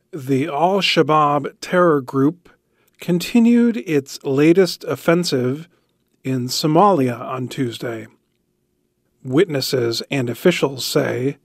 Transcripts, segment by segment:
The Al-Shabaab terror group continued its latest offensive in Somalia on Tuesday. Witnesses and officials say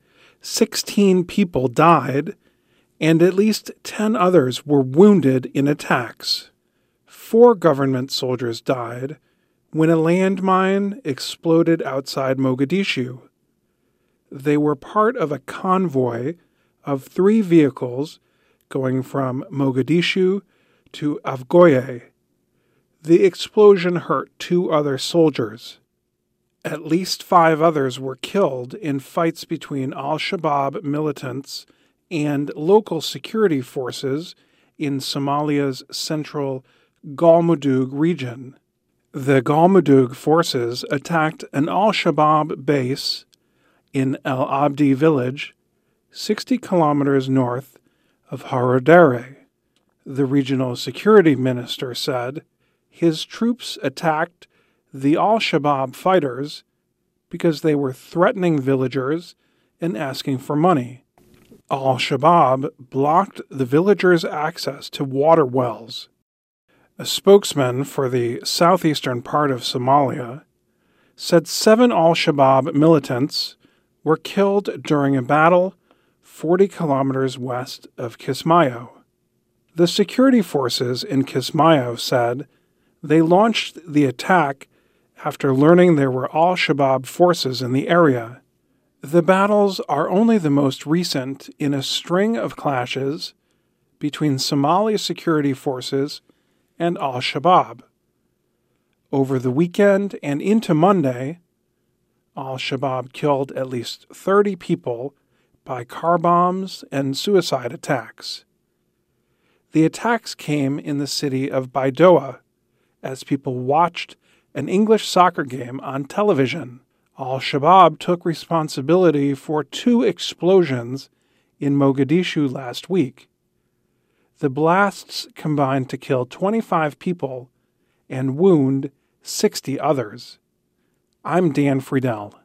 16 people died and at least 10 others were wounded in attacks. 4 government soldiers died when a landmine exploded outside Mogadishu. They were part of a convoy of 3 vehicles going from Mogadishu to Afgoye. The explosion hurt 2 other soldiers. At least 5 others were killed in fights between Al-Shabaab militants and local security forces in Somalia's central Galmudug region. The Galmudug forces attacked an Al-Shabaab base in El Abdi village, 60 kilometers north of Haradere. The regional security minister said his troops attacked the Al-Shabaab fighters because they were threatening villagers and asking for money. Al-Shabaab blocked the villagers' access to water wells. A spokesman for the southeastern part of Somalia said 7 Al-Shabaab militants were killed during a battle 40 kilometers west of Kismayo. The security forces in Kismayo said they launched the attack after learning there were Al-Shabaab forces in the area. The battles are only the most recent in a string of clashes between Somali security forces and Al-Shabaab. Over the weekend and into Monday, Al-Shabaab killed at least 30 people by car bombs and suicide attacks. The attacks came in the city of Baidoa as people watched an English soccer game on television. Al-Shabaab took responsibility for 2 explosions in Mogadishu last week. The blasts combined to kill 25 people and wound 60 others. I'm Dan Friedel.